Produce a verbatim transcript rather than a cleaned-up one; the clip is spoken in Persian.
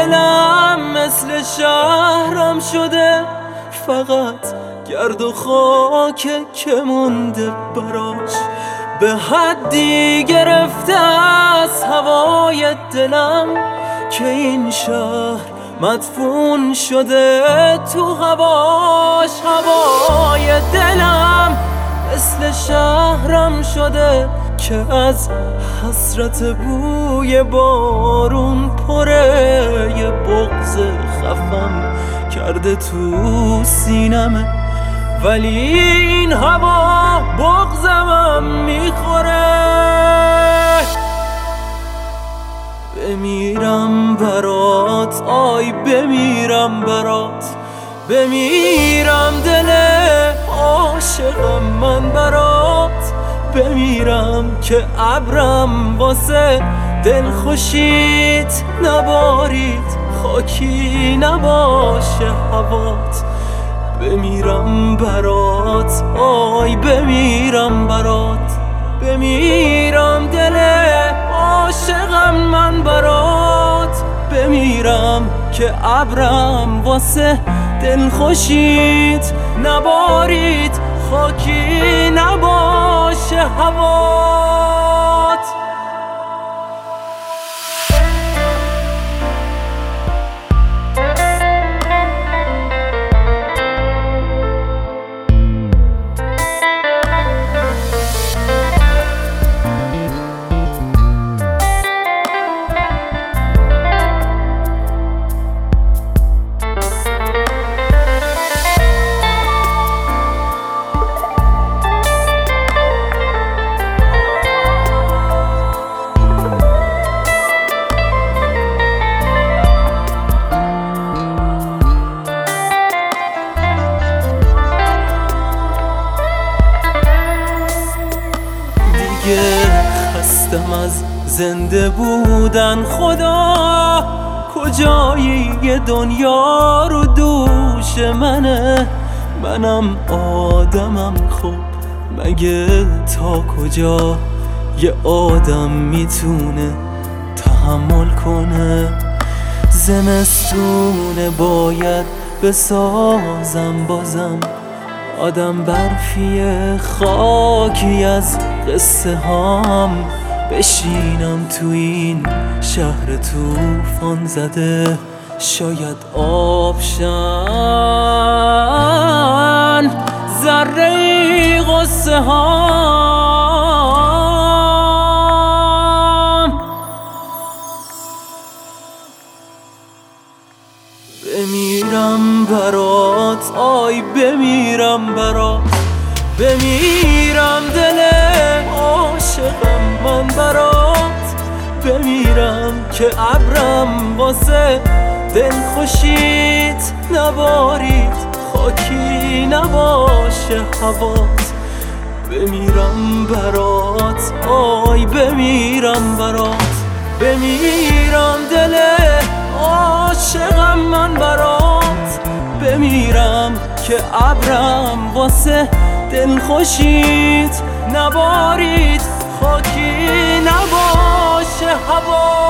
دلم مثل شهرم شده، فقط گرد و خاک که مونده براش. به حدی گرفته از هوای دلم که این شهر مدفون شده تو هواش. هوای دلم مثل شهرم شده که از حسرت بوی بارون پره. یه بغض خفم کرده تو سینمه، ولی این هوا بغضمم میخوره. بمیرم برات، آی بمیرم برات، بمیرم دل عاشقم من برات. بمیرم که ابرم واسه دل خوشیت نبارید، خاکی نباشه هوات. بمیرم برات، آی بمیرم برات، بمیرم دل عاشقم من برات. بمیرم که ابرم واسه دل خوشیت نبارید، خاکی نباشه هوات. خستم از زنده بودن، خدا کجایی یه دنیا رو دوش منه. منم آدمم، خب مگه تا کجا یه آدم میتونه تحمل کنه؟ زمستونه باید بسازم بازم، آدم برفیه خاکی از قصه هام. بشینم تو این شهر توفان زده، شاید آبشن ذره غصه هام. بمیرم برات، آی بمیرم برات، بمیرم دل عاشقم من برات. بمیرم که ابرم واسه دل خوشیت نبارید، خاکی نباشه هوات. بمیرم برات، آی بمیرم برات، بمیرم دل عاشقم من برات. بمیرم که ابرم واسه دل خوشیت نبارید، خاکی نباشه هوا.